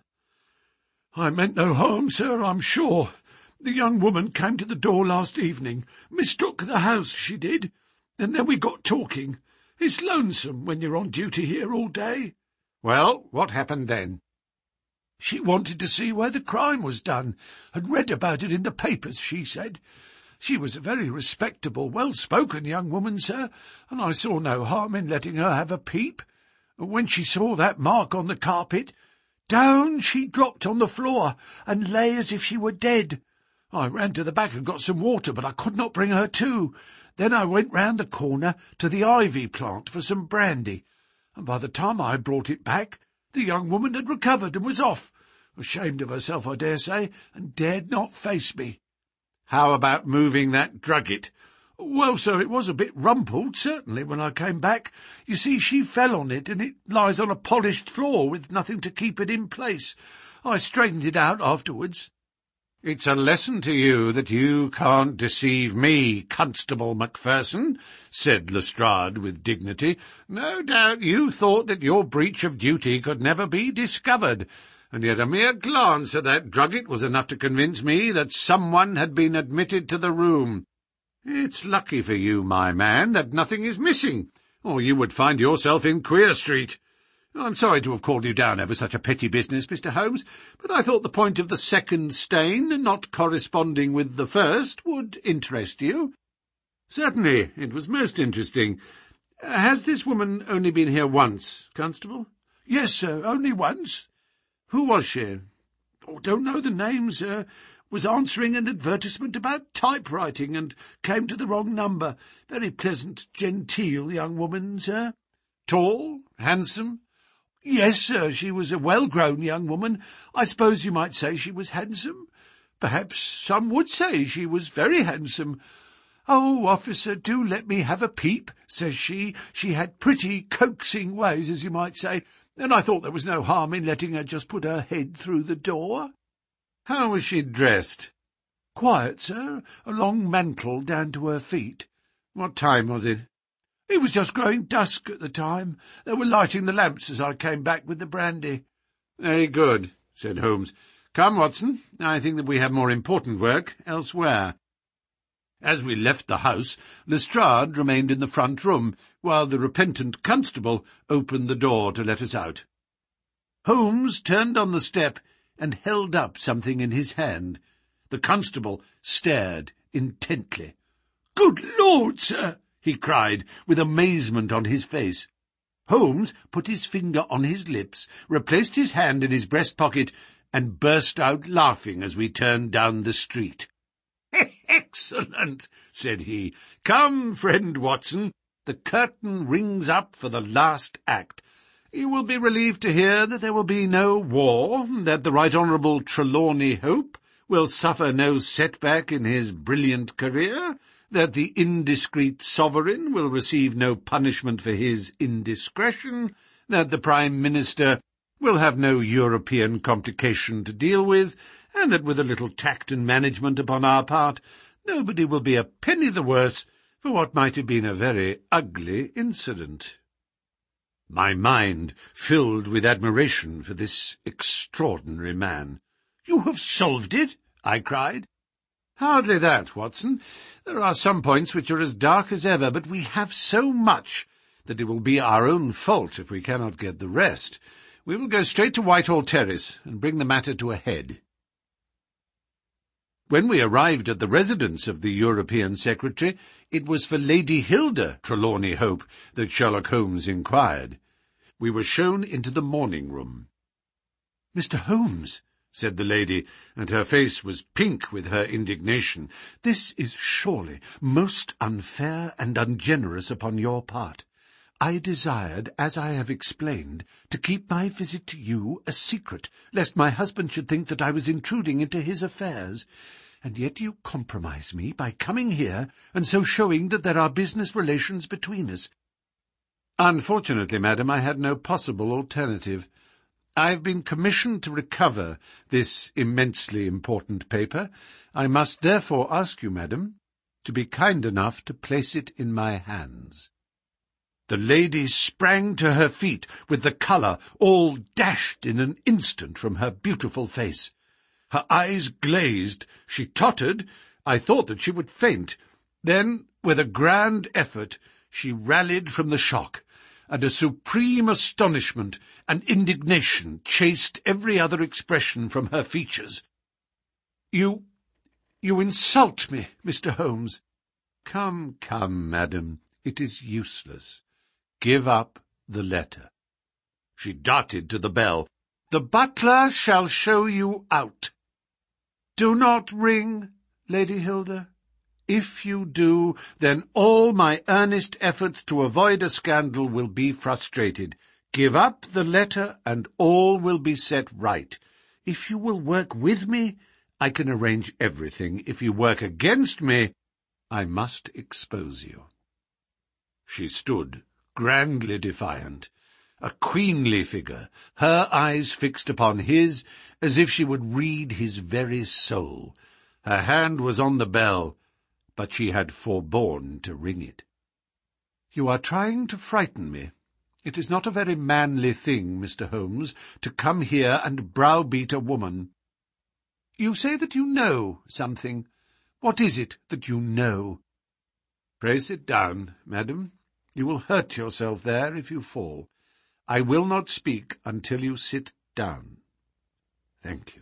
"I meant no harm, sir, I'm sure. The young woman came to the door last evening, mistook the house, she did, and then we got talking. It's lonesome when you're on duty here all day." "Well, what happened then?" "She wanted to see where the crime was done. Had read about it in the papers, she said. She was a very respectable, well-spoken young woman, sir, and I saw no harm in letting her have a peep. When she saw that mark on the carpet, down she dropped on the floor and lay as if she were dead. I ran to the back and got some water, but I could not bring her to. Then I went round the corner to the ivy plant for some brandy, and by the time I brought it back, the young woman had recovered and was off, ashamed of herself, I dare say, and dared not face me." "How about moving that drugget?" "Well, sir, it was a bit rumpled, certainly, when I came back. You see, she fell on it, and it lies on a polished floor with nothing to keep it in place. I straightened it out afterwards." "It's a lesson to you that you can't deceive me, Constable Macpherson," said Lestrade with dignity. "No doubt you thought that your breach of duty could never be discovered, and yet a mere glance at that drugget was enough to convince me that someone had been admitted to the room. It's lucky for you, my man, that nothing is missing, or you would find yourself in Queer Street. I'm sorry to have called you down over such a petty business, Mister Holmes, but I thought the point of the second stain, not corresponding with the first, would interest you." "Certainly, it was most interesting. Has this woman only been here once, Constable?" "Yes, sir, only once." "Who was she?" "Oh, don't know the name, sir. Was answering an advertisement about typewriting and came to the wrong number. Very pleasant, genteel young woman, sir." "Tall? Handsome?" "Yes, sir, she was a well-grown young woman. I suppose you might say she was handsome. Perhaps some would say she was very handsome. 'Oh, officer, do let me have a peep,' says she. She had pretty coaxing ways, as you might say, and I thought there was no harm in letting her just put her head through the door." "How was she dressed?" "Quiet, sir, a long mantle down to her feet." "What time was it?" "It was just growing dusk at the time. They were lighting the lamps as I came back with the brandy." "Very good," said Holmes. "Come, Watson, I think that we have more important work elsewhere." As we left the house, Lestrade remained in the front room, while the repentant constable opened the door to let us out. Holmes turned on the step and held up something in his hand. The constable stared intently. "Good Lord, sir!" he cried, with amazement on his face. Holmes put his finger on his lips, replaced his hand in his breast-pocket, and burst out laughing as we turned down the street. "Excellent," said he. "Come, friend Watson, the curtain rings up for the last act. You will be relieved to hear that there will be no war, that the Right Honourable Trelawney Hope will suffer no setback in his brilliant career, that the indiscreet sovereign will receive no punishment for his indiscretion, that the Prime Minister will have no European complication to deal with, and that with a little tact and management upon our part, nobody will be a penny the worse for what might have been a very ugly incident." My mind filled with admiration for this extraordinary man. "You have solved it?" I cried. "Hardly that, Watson. There are some points which are as dark as ever, but we have so much that it will be our own fault if we cannot get the rest. We will go straight to Whitehall Terrace and bring the matter to a head. When we arrived at the residence of the European Secretary, it was for Lady Hilda Trelawney Hope that Sherlock Holmes inquired. We were shown into the morning-room. "Mister Holmes," said the lady, and her face was pink with her indignation, "this is surely most unfair and ungenerous upon your part. I desired, as I have explained, to keep my visit to you a secret, lest my husband should think that I was intruding into his affairs, and yet you compromise me by coming here and so showing that there are business relations between us." "Unfortunately, madam, I had no possible alternative. I have been commissioned to recover this immensely important paper. I must therefore ask you, madam, to be kind enough to place it in my hands." The lady sprang to her feet, with the colour all dashed in an instant from her beautiful face. Her eyes glazed, she tottered, I thought that she would faint. Then, with a grand effort, she rallied from the shock, and a supreme astonishment and indignation chased every other expression from her features. "You... you insult me, Mister Holmes." "Come, come, madam, it is useless. Give up the letter." She darted to the bell. "The butler shall show you out." "Do not ring, Lady Hilda. If you do, then all my earnest efforts to avoid a scandal will be frustrated. Give up the letter, and all will be set right. If you will work with me, I can arrange everything. If you work against me, I must expose you." She stood, grandly defiant, a queenly figure, her eyes fixed upon his, as if she would read his very soul. Her hand was on the bell, but she had forborne to ring it. "You are trying to frighten me. It is not a very manly thing, Mister Holmes, to come here and browbeat a woman. You say that you know something. What is it that you know?" "Pray sit down, madam. You will hurt yourself there if you fall. I will not speak until you sit down." "Thank you."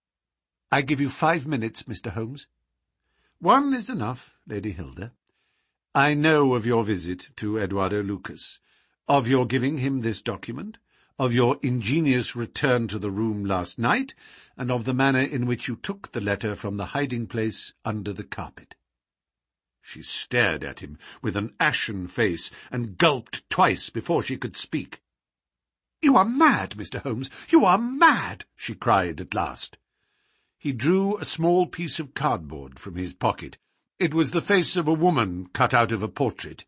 "I give you five minutes, Mister Holmes." "One is enough, Lady Hilda. I know of your visit to Eduardo Lucas, of your giving him this document, of your ingenious return to the room last night, and of the manner in which you took the letter from the hiding-place under the carpet." She stared at him with an ashen face, and gulped twice before she could speak. "You are mad, Mister Holmes, you are mad!" she cried at last. He drew a small piece of cardboard from his pocket. It was the face of a woman cut out of a portrait.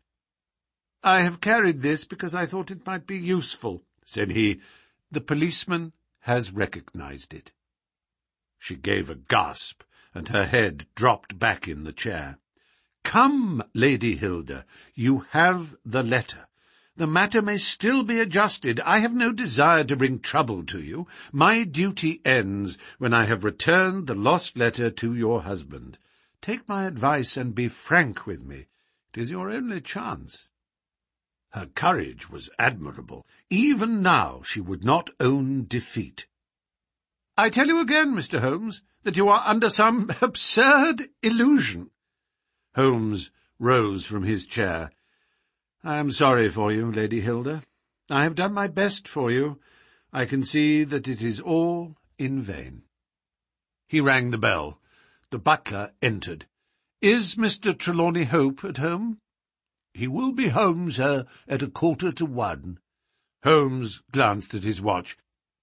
"I have carried this because I thought it might be useful," said he. "The policeman has recognized it." She gave a gasp, and her head dropped back in the chair. "Come, Lady Hilda, you have the letter. The matter may still be adjusted. I have no desire to bring trouble to you. My duty ends when I have returned the lost letter to your husband. Take my advice and be frank with me. It is your only chance." Her courage was admirable. Even now she would not own defeat. "I tell you again, Mister Holmes, that you are under some absurd illusion." Holmes rose from his chair. "I am sorry for you, Lady Hilda. I have done my best for you. I can see that it is all in vain." He rang the bell. The butler entered. "Is Mister Trelawney Hope at home?" "He will be home, sir, at a quarter to one." Holmes glanced at his watch.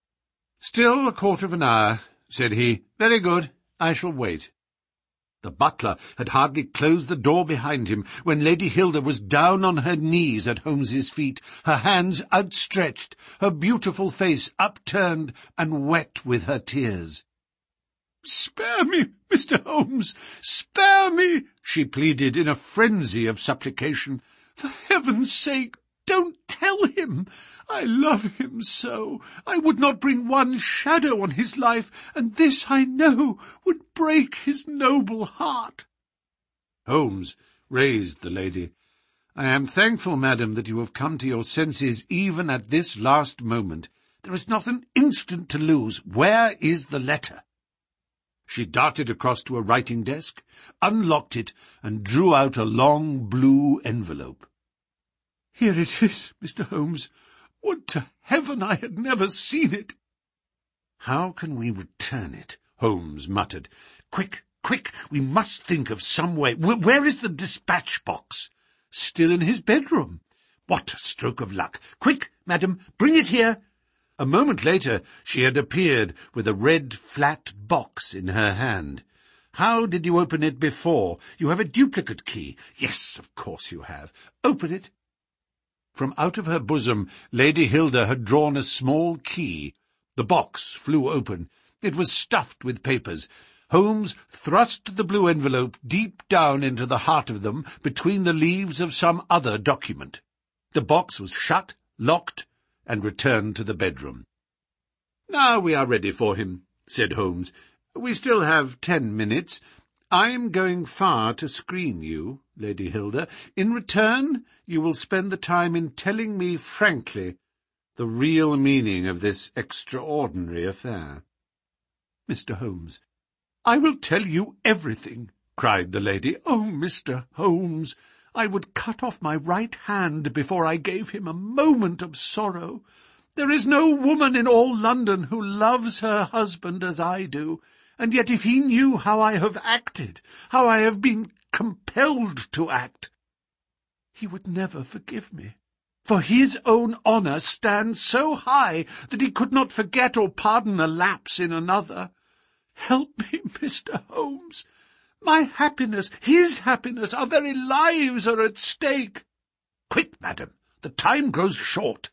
"Still a quarter of an hour," said he. "Very good. I shall wait." The butler had hardly closed the door behind him when Lady Hilda was down on her knees at Holmes's feet, her hands outstretched, her beautiful face upturned and wet with her tears. "Spare me, Mister Holmes, spare me," she pleaded in a frenzy of supplication. "For heaven's sake, don't tell him. I love him so. I would not bring one shadow on his life, and this, I know, would break his noble heart." Holmes raised the lady. "I am thankful, madam, that you have come to your senses even at this last moment. There is not an instant to lose. Where is the letter?" She darted across to a writing desk, unlocked it, and drew out a long blue envelope. "Here it is, Mister Holmes. Would to heaven I had never seen it!" "How can we return it?" Holmes muttered. "Quick, quick, we must think of some way. W- where is the dispatch box?" "Still in his bedroom." "What a stroke of luck! Quick, madam, bring it here." A moment later she had appeared with a red flat box in her hand. "How did you open it before? You have a duplicate key." "Yes, of course you have. Open it." From out of her bosom Lady Hilda had drawn a small key. The box flew open. It was stuffed with papers. Holmes thrust the blue envelope deep down into the heart of them, between the leaves of some other document. The box was shut, locked, and returned to the bedroom. "Now we are ready for him," said Holmes. "We still have ten minutes. I am going far to screen you, Lady Hilda. In return, you will spend the time in telling me frankly the real meaning of this extraordinary affair." "Mister Holmes, I will tell you everything," cried the lady. "Oh, Mister Holmes, I would cut off my right hand before I gave him a moment of sorrow. There is no woman in all London who loves her husband as I do, and yet if he knew how I have acted, how I have been compelled to act, he would never forgive me. For his own honour stands so high that he could not forget or pardon a lapse in another. Help me, Mister Holmes. My happiness, his happiness, our very lives are at stake." "Quick, madam, the time grows short."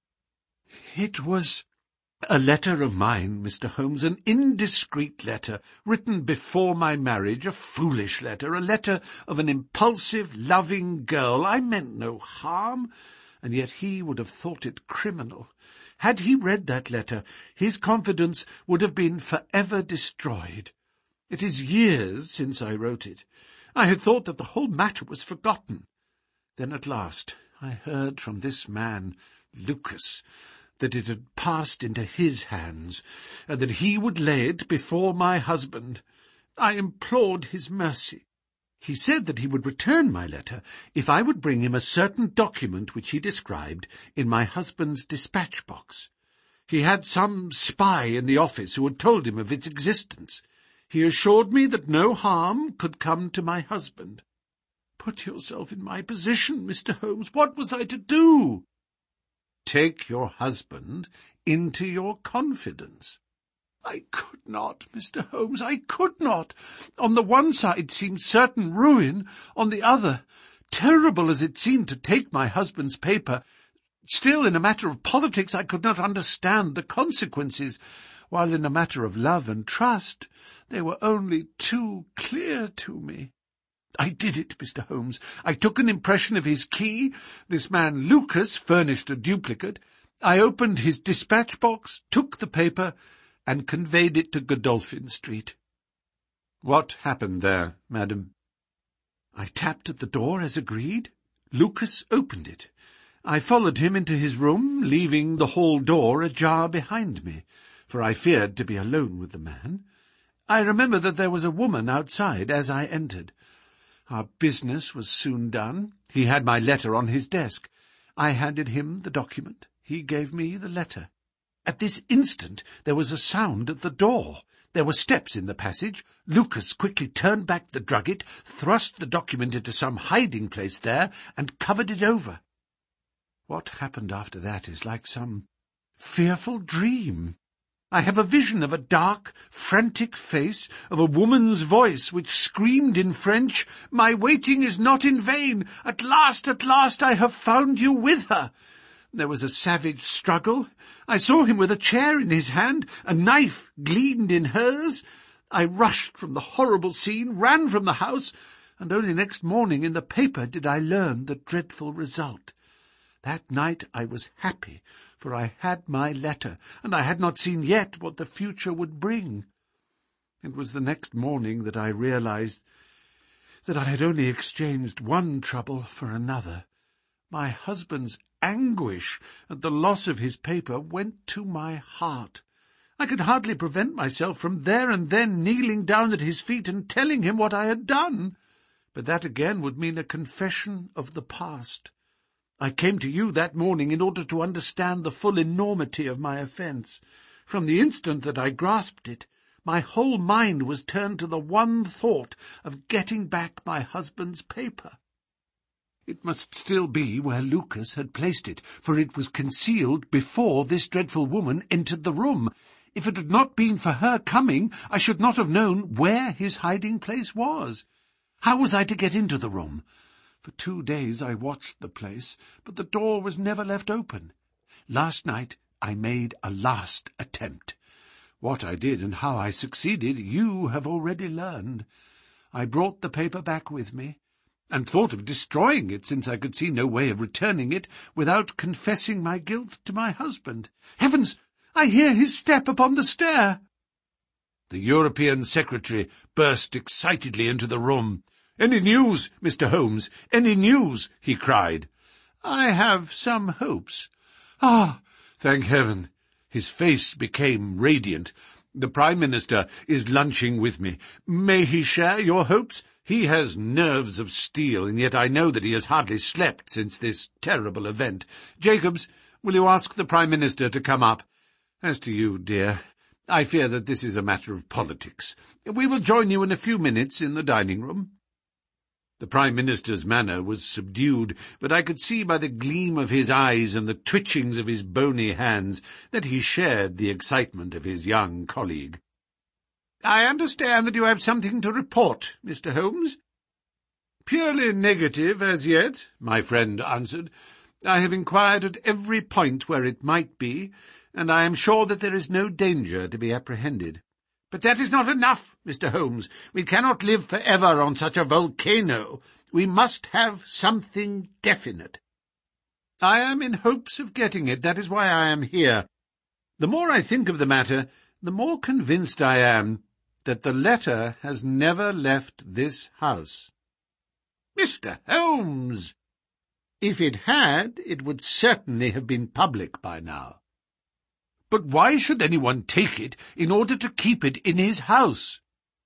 "It was a letter of mine, Mister Holmes, an indiscreet letter, written before my marriage, a foolish letter, a letter of an impulsive, loving girl. I meant no harm, and yet he would have thought it criminal. Had he read that letter, his confidence would have been forever destroyed. It is years since I wrote it. I had thought that the whole matter was forgotten. Then at last I heard from this man, Lucas, that it had passed into his hands, and that he would lay it before my husband. I implored his mercy. He said that he would return my letter if I would bring him a certain document which he described in my husband's dispatch box. He had some spy in the office who had told him of its existence. He assured me that no harm could come to my husband. Put yourself in my position, Mister Holmes. What was I to do?" "Take your husband into your confidence." "I could not, Mister Holmes, I could not. On the one side seemed certain ruin, on the other, terrible as it seemed to take my husband's paper, still in a matter of politics I could not understand the consequences, while in a matter of love and trust they were only too clear to me. I did it, Mister Holmes. I took an impression of his key. This man Lucas furnished a duplicate. I opened his dispatch box, took the paper, and conveyed it to Godolphin Street." "What happened there, madam?" "I tapped at the door as agreed. Lucas opened it. I followed him into his room, leaving the hall door ajar behind me, for I feared to be alone with the man. I remember that there was a woman outside as I entered. Our business was soon done. He had my letter on his desk. I handed him the document. He gave me the letter. At this instant there was a sound at the door. There were steps in the passage. Lucas quickly turned back the drugget, thrust the document into some hiding-place there, and covered it over. What happened after that is like some fearful dream. I have a vision of a dark, frantic face, of a woman's voice which screamed in French, "My waiting is not in vain! At last, at last I have found you with her!" There was a savage struggle. I saw him with a chair in his hand. A knife gleamed in hers. I rushed from the horrible scene, ran from the house, and only next morning in the paper did I learn the dreadful result. That night I was happy, for I had my letter, and I had not seen yet what the future would bring. It was the next morning that I realized that I had only exchanged one trouble for another. My husband's anguish at the loss of his paper went to my heart. I could hardly prevent myself from there and then kneeling down at his feet and telling him what I had done. But that again would mean a confession of the past. I came to you that morning in order to understand the full enormity of my offence. From the instant that I grasped it, my whole mind was turned to the one thought of getting back my husband's paper. It must still be where Lucas had placed it, for it was concealed before this dreadful woman entered the room. If it had not been for her coming, I should not have known where his hiding-place was. How was I to get into the room? For two days I watched the place, but the door was never left open. Last night I made a last attempt. What I did and how I succeeded you have already learned. I brought the paper back with me, and thought of destroying it, since I could see no way of returning it without confessing my guilt to my husband. Heavens! I hear his step upon the stair. The European secretary burst excitedly into the room. "Any news, Mister Holmes? Any news?" he cried. "I have some hopes." "Ah, thank heaven!" His face became radiant. "The Prime Minister is lunching with me. May he share your hopes? He has nerves of steel, and yet I know that he has hardly slept since this terrible event. Jacobs, will you ask the Prime Minister to come up? As to you, dear, I fear that this is a matter of politics. We will join you in a few minutes in the dining-room." The Prime Minister's manner was subdued, but I could see by the gleam of his eyes and the twitchings of his bony hands that he shared the excitement of his young colleague. "I understand that you have something to report, Mister Holmes." "Purely negative as yet," my friend answered. "I have inquired at every point where it might be, and I am sure that there is no danger to be apprehended." "But that is not enough, Mister Holmes. We cannot live for ever on such a volcano. We must have something definite." "I am in hopes of getting it. That is why I am here. The more I think of the matter, the more convinced I am that the letter has never left this house." "Mister Holmes!" "If it had, it would certainly have been public by now." "But why should anyone take it in order to keep it in his house?"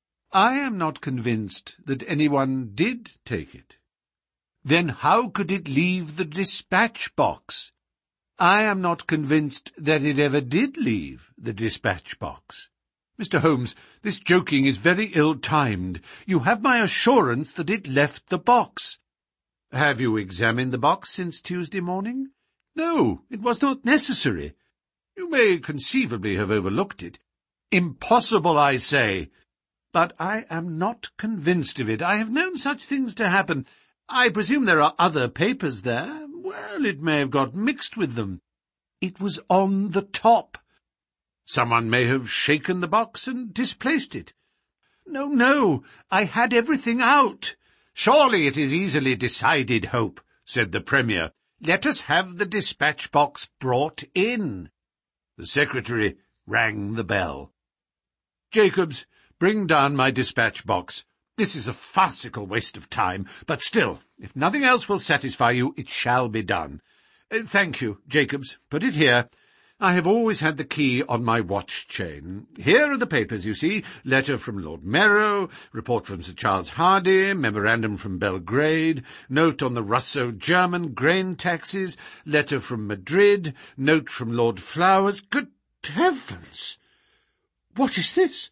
"I am not convinced that anyone did take it." "Then how could it leave the dispatch box?" "I am not convinced that it ever did leave the dispatch box." "Mister Holmes, this joking is very ill-timed. You have my assurance that it left the box." "Have you examined the box since Tuesday morning?" "No, it was not necessary." "You may conceivably have overlooked it." "Impossible, I say." "But I am not convinced of it. I have known such things to happen. I presume there are other papers there. Well, it may have got mixed with them." "It was on the top." "Someone may have shaken the box and displaced it." "No, no, I had everything out." "Surely it is easily decided, Hope," said the Premier. "Let us have the dispatch box brought in." The secretary rang the bell. "Jacobs, bring down my dispatch box. This is a farcical waste of time, but still, if nothing else will satisfy you, it shall be done. Uh, thank you, Jacobs. Put it here. I have always had the key on my watch-chain. Here are the papers, you see. Letter from Lord Merrow, report from Sir Charles Hardy, memorandum from Belgrade, note on the Russo-German grain taxes, letter from Madrid, note from Lord Flowers. Good heavens! What is this?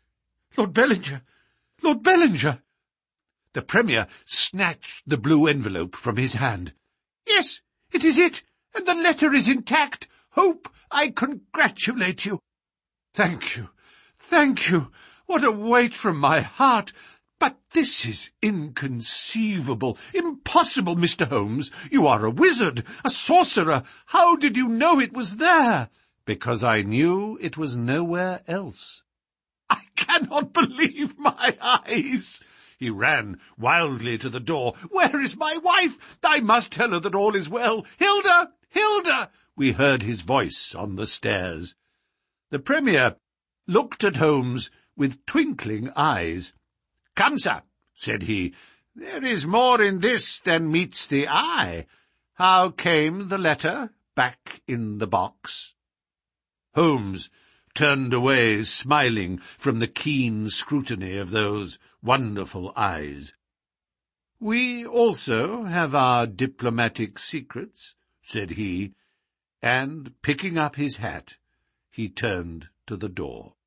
Lord Bellinger! Lord Bellinger!" The Premier snatched the blue envelope from his hand. "Yes, it is it, and the letter is intact. Hope, I congratulate you." "Thank you, thank you. What a weight from my heart. But this is inconceivable, impossible, Mister Holmes. You are a wizard, a sorcerer. How did you know it was there?" "Because I knew it was nowhere else." "I cannot believe my eyes." He ran wildly to the door. "Where is my wife? I must tell her that all is well. Hilda! Hilda!" We heard his voice on the stairs. The Premier looked at Holmes with twinkling eyes. "Come, sir," said he, "there is more in this than meets the eye. How came the letter back in the box?" Holmes turned away, smiling from the keen scrutiny of those wonderful eyes. "We also have our diplomatic secrets," said he, and, picking up his hat, he turned to the door.